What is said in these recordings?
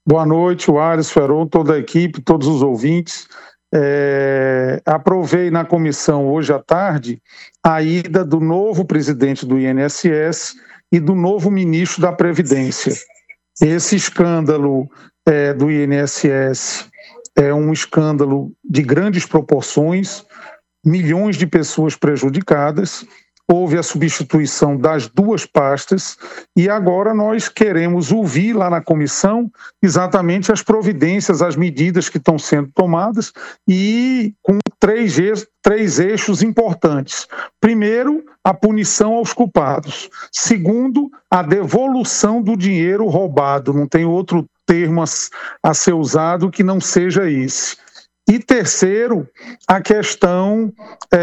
Boa noite, o Ares, Feron, toda a equipe, todos os ouvintes. Aprovei na comissão hoje à tarde a ida do novo presidente do INSS e do novo ministro da Previdência. Esse escândalo do INSS é um escândalo de grandes proporções, milhões de pessoas prejudicadas. Houve a substituição das duas pastas e agora nós queremos ouvir lá na comissão exatamente as providências, as medidas que estão sendo tomadas e com três eixos importantes. Primeiro, a punição aos culpados. Segundo, a devolução do dinheiro roubado. Não tem outro termo a ser usado que não seja esse. E terceiro, a questão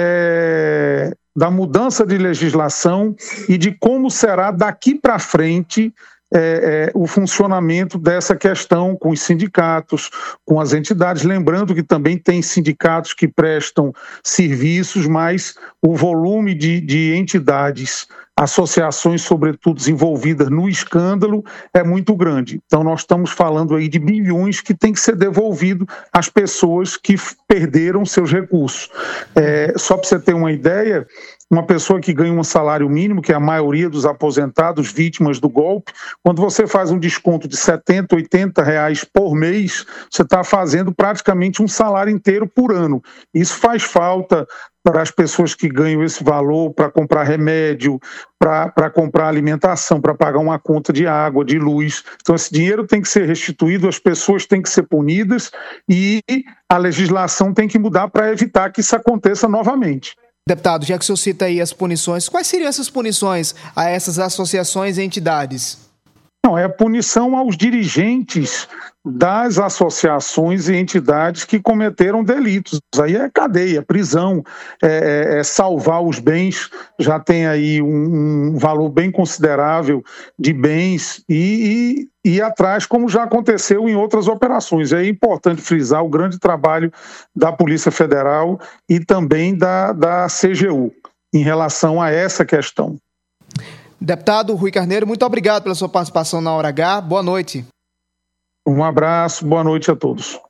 da mudança de legislação e de como será daqui para frente o funcionamento dessa questão com os sindicatos, com as entidades. Lembrando que também tem sindicatos que prestam serviços, mas o volume de entidades, associações, sobretudo envolvidas no escândalo, é muito grande. Então nós estamos falando aí de bilhões que tem que ser devolvido às pessoas que perderam seus recursos. Só para você ter uma ideia, uma pessoa que ganha um salário mínimo, que é a maioria dos aposentados vítimas do golpe, quando você faz um desconto de R$70, R$80 por mês, você está fazendo praticamente um salário inteiro por ano. Isso faz falta para as pessoas que ganham esse valor para comprar remédio, para comprar alimentação, para pagar uma conta de água, de luz. Então esse dinheiro tem que ser restituído, as pessoas têm que ser punidas e a legislação tem que mudar para evitar que isso aconteça novamente. Deputado, já que o senhor cita aí as punições, quais seriam essas punições a essas associações e entidades? Não, é a punição aos dirigentes das associações e entidades que cometeram delitos. Aí é cadeia, prisão, salvar os bens, já tem aí um valor bem considerável de bens e ir atrás, como já aconteceu em outras operações. É importante frisar o grande trabalho da Polícia Federal e também da CGU em relação a essa questão. Deputado Rui Carneiro, muito obrigado pela sua participação na Hora H. Boa noite. Um abraço, boa noite a todos.